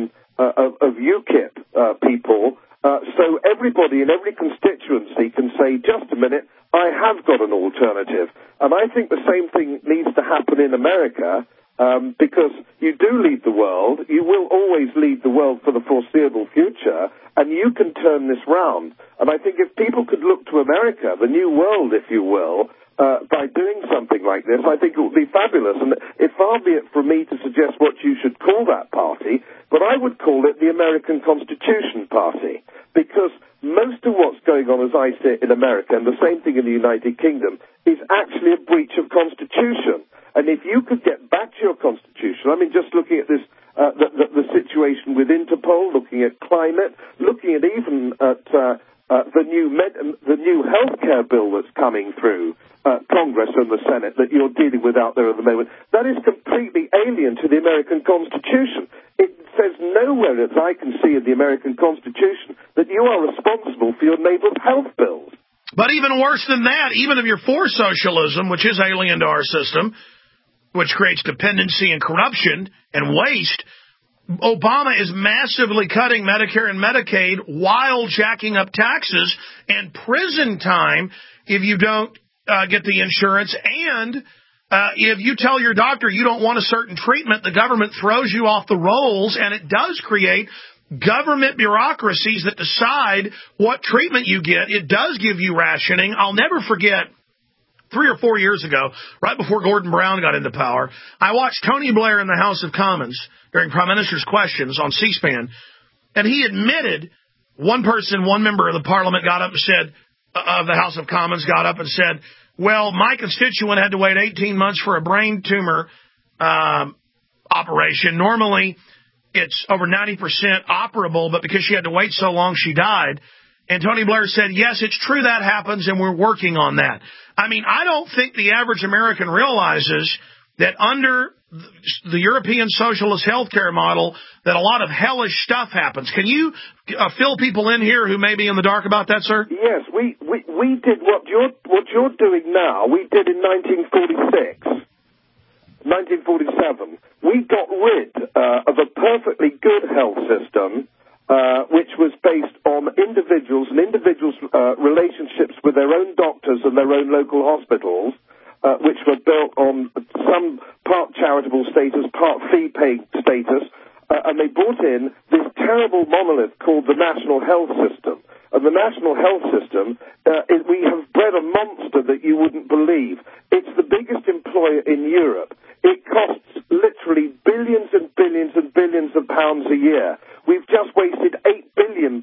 UKIP people. So everybody in every constituency can say, just a minute, I have got an alternative. And I think the same thing needs to happen in America. Because you do lead the world, you will always lead the world for the foreseeable future, and you can turn this round. And I think if people could look to America, the new world, if you will, by doing something like this, I think it would be fabulous. And it far be it from me to suggest what you should call that party, but I would call it the American Constitution Party, because most of what's going on, as I see it, in America, and the same thing in the United Kingdom, is actually a breach of Constitution. And if you could get back to your Constitution, I mean, just looking at this, the situation with Interpol, looking at climate, looking at even at the new healthcare bill that's coming through Congress and the Senate that you're dealing with out there at the moment, that is completely alien to the American Constitution. It says nowhere, as I can see in the American Constitution, that you are responsible for your neighbor's health bills. But even worse than that, even if you're for socialism, which is alien to our system, which creates dependency and corruption and waste, Obama is massively cutting Medicare and Medicaid while jacking up taxes and prison time if you don't get the insurance. And if you tell your doctor you don't want a certain treatment, the government throws you off the rolls, and it does create government bureaucracies that decide what treatment you get. It does give you rationing. I'll never forget 3 or 4 years ago, right before Gordon Brown got into power, I watched Tony Blair in the House of Commons during Prime Minister's Questions on C-SPAN, and he admitted one member of the Parliament got up and said, of the House of Commons got up and said, well, my constituent had to wait 18 months for a brain tumor operation. Normally, it's over 90% operable, but because she had to wait so long, she died. And Tony Blair said, yes, it's true that happens, and we're working on that. I mean, I don't think the average American realizes that under the European socialist healthcare model that a lot of hellish stuff happens. Can you fill people in here who may be in the dark about that, sir? Yes, we did what you're doing now. We did in 1946. 1947, we got rid of a perfectly good health system, which was based on individuals and individuals' relationships with their own doctors and their own local hospitals, which were built on some part charitable status, part fee-paying status, and they brought in this terrible monolith called the National Health System. And the National Health System, we have bred a monster that you wouldn't believe. It's the biggest employer in Europe. It costs literally billions and billions and billions of pounds a year. We've just wasted £8 billion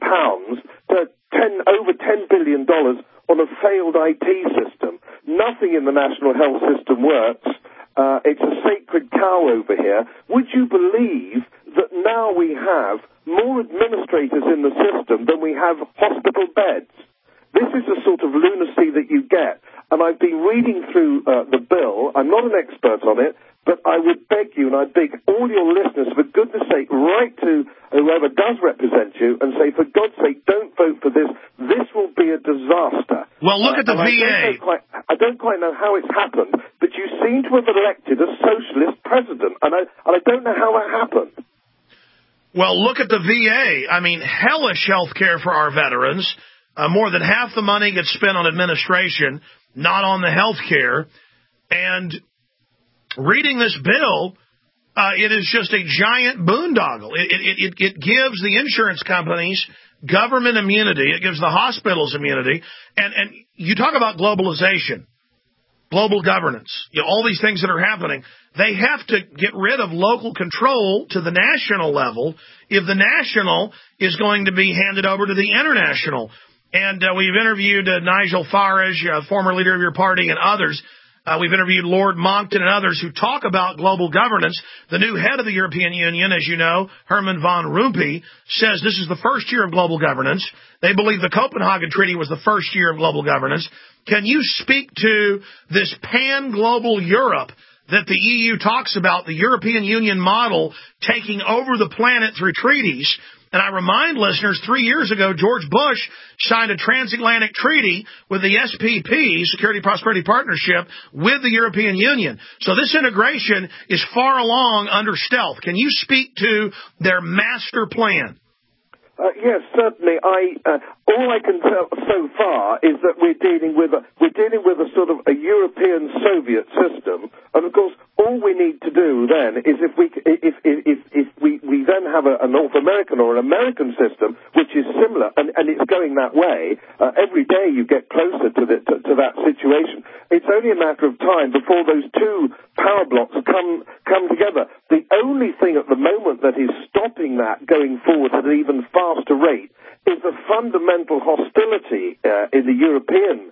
to over $10 billion on a failed IT system. Nothing in the National Health System works. It's a sacred cow over here. Would you believe that now we have more administrators in the system than we have hospital beds? This is the sort of lunacy that you get. And I've been reading through the bill. I'm not an expert on it, but I would beg you, and I beg all your listeners, for goodness sake, write to whoever does represent you and say, for God's sake, don't vote for this. This will be a disaster. Well, look at the VA. I don't quite know how it's happened, but you seem to have elected a socialist president, and I don't know how that happened. Well, look at the VA. I mean, hellish health care for our veterans. More than half the money gets spent on administration, not on the health care. And reading this bill, it is just a giant boondoggle. It gives the insurance companies government immunity. It gives the hospitals immunity. And you talk about globalization, global governance, all these things that are happening. They have to get rid of local control to the national level if the national is going to be handed over to the international. And we've interviewed Nigel Farage, former leader of your party, and others. We've interviewed Lord Monckton and others who talk about global governance. The new head of the European Union, as you know, Herman Van Rompuy, says this is the first year of global governance. They believe the Copenhagen Treaty was the first year of global governance. Can you speak to this pan-global Europe that the EU talks about, the European Union model taking over the planet through treaties? And I remind listeners, 3 years ago, George Bush signed a transatlantic treaty with the SPP, Security Prosperity Partnership, with the European Union. So this integration is far along under stealth. Can you speak to their master plan? Yes, certainly. All I can tell so far is that we're dealing with a sort of a European Soviet system, and of course, all we need to do then is if we then have a North American or an American system which is similar, and it's going that way. Every day you get closer to that situation. It's only a matter of time before those two power blocks come together. The only thing at the moment that is stopping that going forward at an even faster rate is the fundamental hostility in the European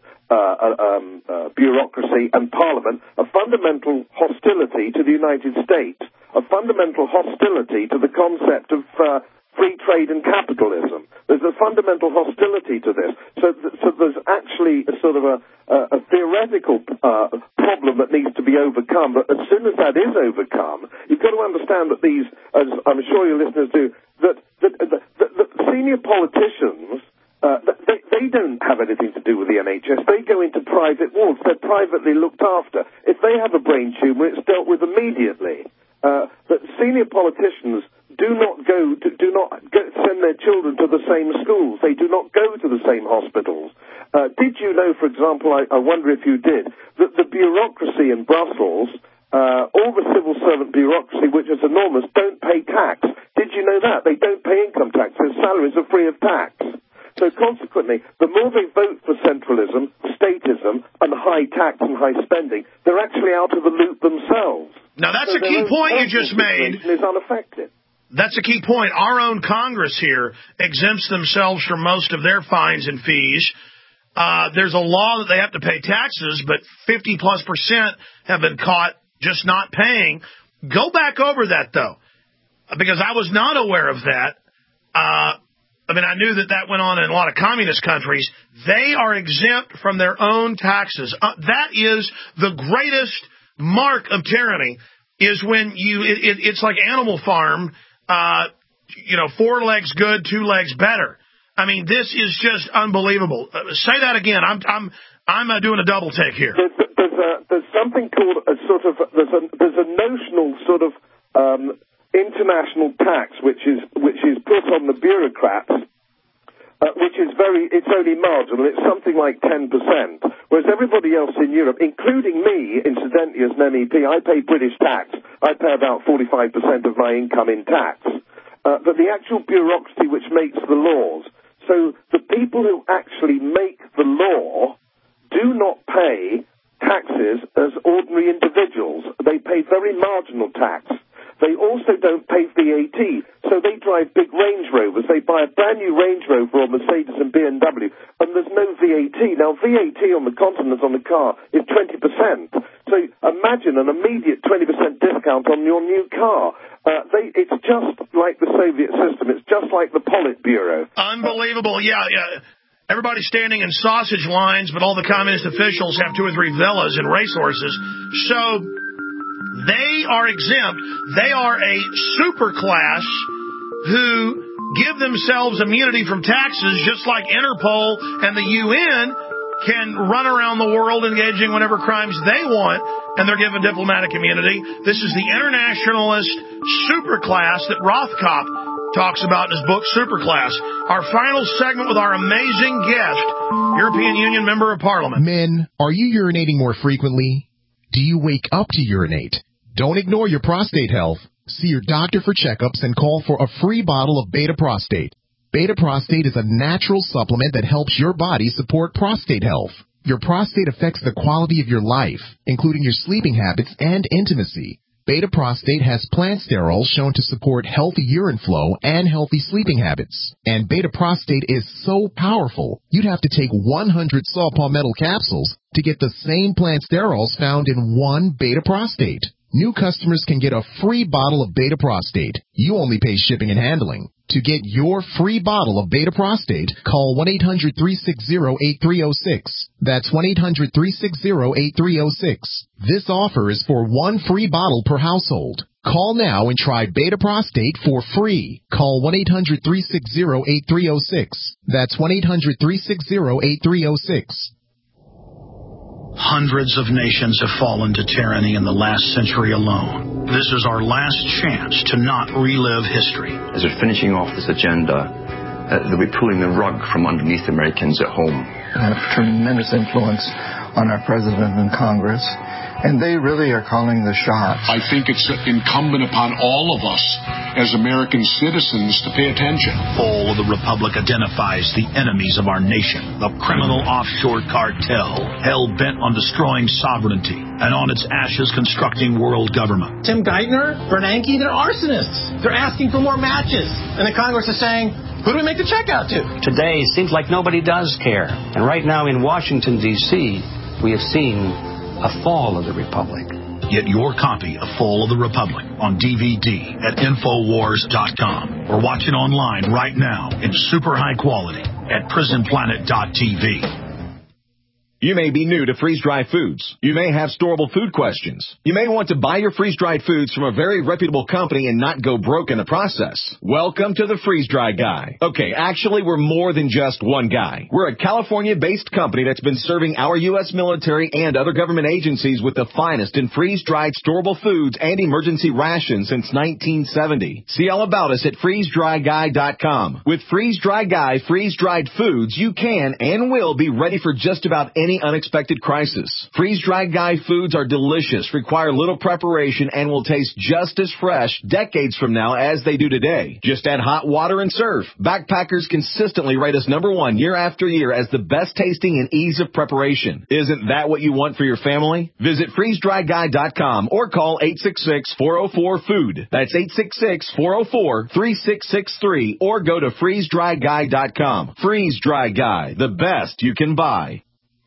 bureaucracy and parliament, a fundamental hostility to the United States, a fundamental hostility to the concept of free trade and capitalism. There's a fundamental hostility to this. So there's actually a sort of a theoretical problem that needs to be overcome. But as soon as that is overcome, you've got to understand that these, as I'm sure your listeners do, that senior politicians, they don't have anything to do with the NHS. They go into private wards. They're privately looked after. If they have a brain tumor, it's dealt with immediately. But senior politicians do not send their children to the same schools. They do not go to the same hospitals. Did you know, for example, I wonder if you did, that the bureaucracy in Brussels, all the civil servant bureaucracy, which is enormous, don't pay tax? Did you know that? They don't pay income tax. Their salaries are free of tax. So consequently, the more they vote for centralism, statism, and high tax and high spending, they're actually out of the loop themselves. Now, that's a key point you just made. Is unaffected. That's a key point. Our own Congress here exempts themselves from most of their fines and fees. There's a law that they have to pay taxes, but 50+% have been caught just not paying. Go back over that, though, because I was not aware of that. I knew that went on in a lot of communist countries. They are exempt from their own taxes. That is the greatest mark of tyranny, is when it's like Animal Farm, 4 legs good, 2 legs better. I mean, this is just unbelievable. Say that again. I'm doing a double take here. There's there's something called a sort of there's a notional sort of international tax which is put on the bureaucrats, which is it's only marginal. It's something like 10%, whereas everybody else in Europe, including me, incidentally as an MEP, I pay British tax. I pay about 45% of my income in tax. But the actual bureaucracy which makes the laws, so the people who actually make the law do not pay taxes as ordinary individuals. They pay very marginal tax. They also don't pay VAT, so they drive big Range Rovers. They buy a brand new Range Rover or Mercedes and BMW, and there's no VAT. Now, VAT on the continent on the car is 20%. So imagine an immediate 20% discount on your new car. It's just like the Soviet system. It's just like the Politburo. Unbelievable. Yeah. Everybody's standing in sausage lines, but all the communist officials have 2 or 3 villas and racehorses. So they are exempt. They are a super class who give themselves immunity from taxes, just like Interpol and the UN can run around the world engaging whatever crimes they want, and they're given diplomatic immunity. This is the internationalist superclass that Rothkopf talks about in his book, Superclass. Our final segment with our amazing guest, European Union Member of Parliament. Men, are you urinating more frequently? Do you wake up to urinate? Don't ignore your prostate health. See your doctor for checkups and call for a free bottle of Beta Prostate. Beta Prostate is a natural supplement that helps your body support prostate health. Your prostate affects the quality of your life, including your sleeping habits and intimacy. Beta Prostate has plant sterols shown to support healthy urine flow and healthy sleeping habits. And Beta Prostate is so powerful, you'd have to take 100 saw palmetto capsules to get the same plant sterols found in one Beta Prostate. New customers can get a free bottle of Beta Prostate. You only pay shipping and handling. To get your free bottle of Beta Prostate, call 1-800-360-8306. That's 1-800-360-8306. This offer is for one free bottle per household. Call now and try Beta Prostate for free. Call 1-800-360-8306. That's 1-800-360-8306. Hundreds of nations have fallen to tyranny in the last century alone. This is our last chance to not relive history. As we're finishing off this agenda, they'll be pulling the rug from underneath Americans at home. They have tremendous influence on our president and Congress, and they really are calling the shots. I think it's incumbent upon all of us as American citizens to pay attention. Fall of the Republic identifies the enemies of our nation, the criminal offshore cartel, hell-bent on destroying sovereignty, and on its ashes constructing world government. Tim Geithner, Bernanke, they're arsonists. They're asking for more matches. And the Congress is saying, who do we make the check out to? Today, it seems like nobody does care. And right now in Washington, D.C., we have seen a fall of the Republic. Get your copy of Fall of the Republic on DVD at Infowars.com or watch it online right now in super high quality at PrisonPlanet.tv. You may be new to freeze-dried foods. You may have storable food questions. You may want to buy your freeze-dried foods from a very reputable company and not go broke in the process. Welcome to the Freeze-Dry Guy. Okay, actually, we're more than just one guy. We're a California-based company that's been serving our U.S. military and other government agencies with the finest in freeze-dried storable foods and emergency rations since 1970. See all about us at freezedryguy.com. With Freeze-Dry Guy freeze-dried foods, you can and will be ready for just about any unexpected crisis. Freeze-Dried Guy foods are delicious, require little preparation, and will taste just as fresh decades from now as they do today. Just add hot water and serve. Backpackers consistently rate us #1 year after year as the best tasting and ease of preparation. Isn't that what you want for your family? Visit freezedryguy.com or call 866-404-FOOD. That's 866-404-3663 or go to freezedryguy.com. Freeze Dry Guy, the best you can buy.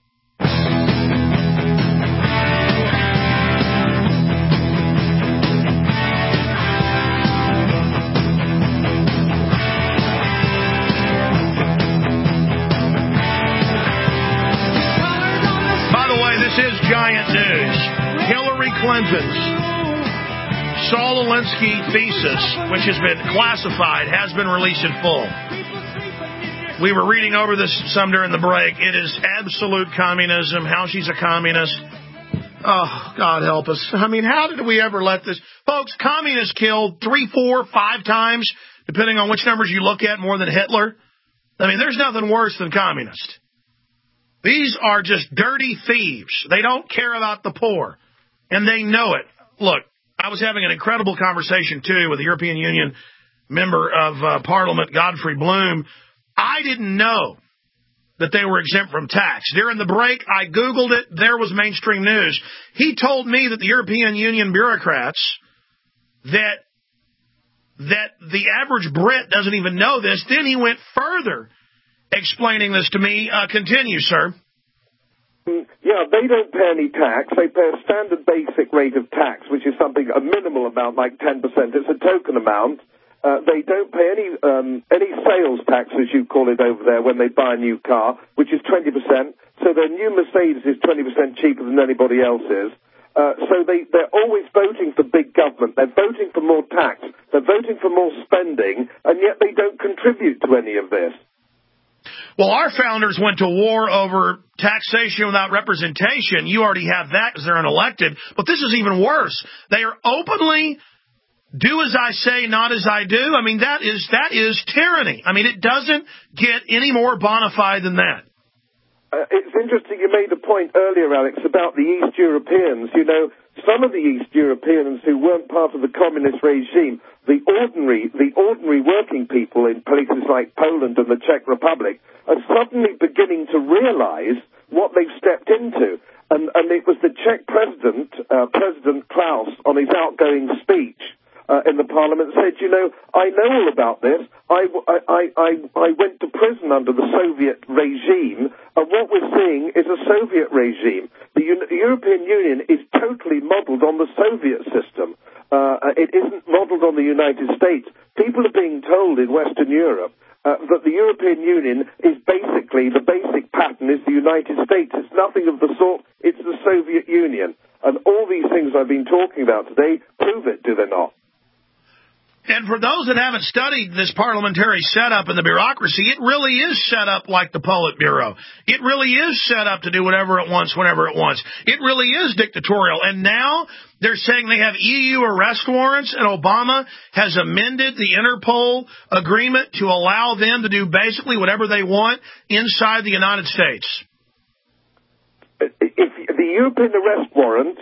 Clinton's Saul Alinsky thesis, which has been classified, has been released in full. We were reading over this some during the break. It is absolute communism, how she's a communist. Oh, God help us. I mean, how did we ever let this... Folks, communists killed 3, 4, 5 times, depending on which numbers you look at, more than Hitler. I mean, there's nothing worse than communists. These are just dirty thieves. They don't care about the poor, and they know it. Look, I was having an incredible conversation, too, with the European Union member of Parliament, Godfrey Bloom. I didn't know that they were exempt from tax. During the break, I Googled it. There was mainstream news. He told me that the European Union bureaucrats, that the average Brit doesn't even know this. Then he went further explaining this to me. Continue, sir. Yeah, they don't pay any tax. They pay a standard basic rate of tax, which is something, a minimal amount, like 10%. It's a token amount. They don't pay any sales tax, as you call it over there, when they buy a new car, which is 20%. So their new Mercedes is 20% cheaper than anybody else's. So they're always voting for big government. They're voting for more tax. They're voting for more spending, and yet they don't contribute to any of this. Well, our founders went to war over taxation without representation. You already have that because they're unelected. But this is even worse. They are openly do as I say, not as I do. I mean, that is tyranny. I mean, it doesn't get any more bona fide than that. It's interesting you made a point earlier, Alex, about the East Europeans. You know, some of the East Europeans who weren't part of the communist regime, the ordinary working people in places like Poland and the Czech Republic are suddenly beginning to realize what they've stepped into. And it was the Czech president, President Klaus, on his outgoing speech in the parliament said, you know, I know all about this. I went to prison under the Soviet regime, and what we're seeing is a Soviet regime. The European Union is totally modeled on the Soviet system. It isn't modeled on the United States. People are being told in Western Europe that the European Union is basically, the basic pattern is the United States. It's nothing of the sort. It's the Soviet Union. And all these things I've been talking about today prove it, do they not? And for those that haven't studied this parliamentary setup and the bureaucracy, it really is set up like the Politburo. It really is set up to do whatever it wants, whenever it wants. It really is dictatorial. And now they're saying they have EU arrest warrants, and Obama has amended the Interpol agreement to allow them to do basically whatever they want inside the United States. If the European arrest warrant...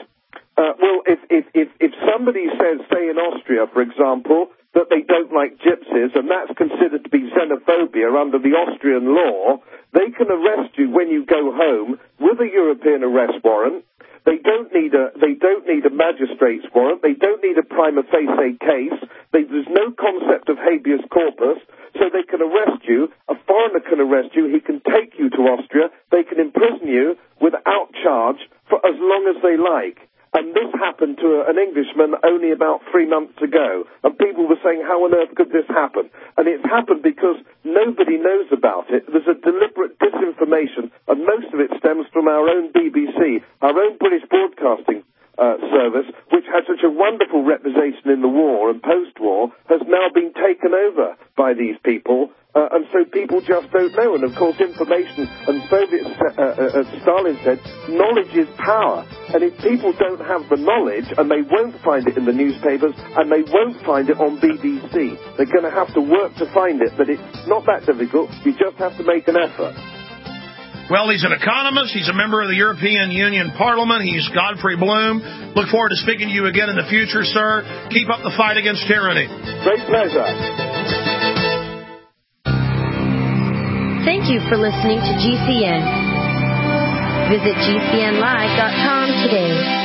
if somebody says, say in Austria, for example, that they don't like gypsies, and that's considered to be xenophobia under the Austrian law, they can arrest you when you go home with a European arrest warrant. They don't need a magistrate's warrant. They don't need a prima facie case. There's no concept of habeas corpus, so they can arrest you. A foreigner can arrest you. He can take you to Austria. They can imprison you without charge for as long as they like. And this happened to an Englishman only about 3 months ago. And people were saying, how on earth could this happen? And it's happened because nobody knows about it. There's a deliberate disinformation, and most of it stems from our own BBC, our own British Broadcasting Service, which had such a wonderful reputation in the war and post-war, has now been taken over by these people. And so people just don't know. And, of course, information, and Stalin said, knowledge is power. And if people don't have the knowledge, and they won't find it in the newspapers, and they won't find it on BBC, they're going to have to work to find it. But it's not that difficult. You just have to make an effort. Well, he's an economist. He's a member of the European Union Parliament. He's Godfrey Bloom. Look forward to speaking to you again in the future, sir. Keep up the fight against tyranny. Great pleasure. Thank you for listening to GCN. Visit GCNlive.com today.